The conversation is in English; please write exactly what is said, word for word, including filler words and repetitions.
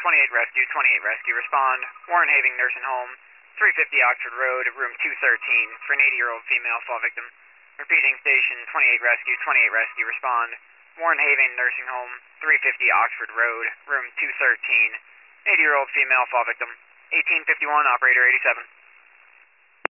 twenty-eight Rescue, twenty-eight Rescue, respond. Warren Having Nursing Home, three fifty Oxford Road, room two thirteen, for an eighty-year-old female fall victim. Repeating station, twenty-eight Rescue, twenty-eight Rescue, respond. Warren Having Nursing Home, three fifty Oxford Road, room two thirteen, eighty-year-old female fall victim. eighteen fifty-one, operator eighty-seven.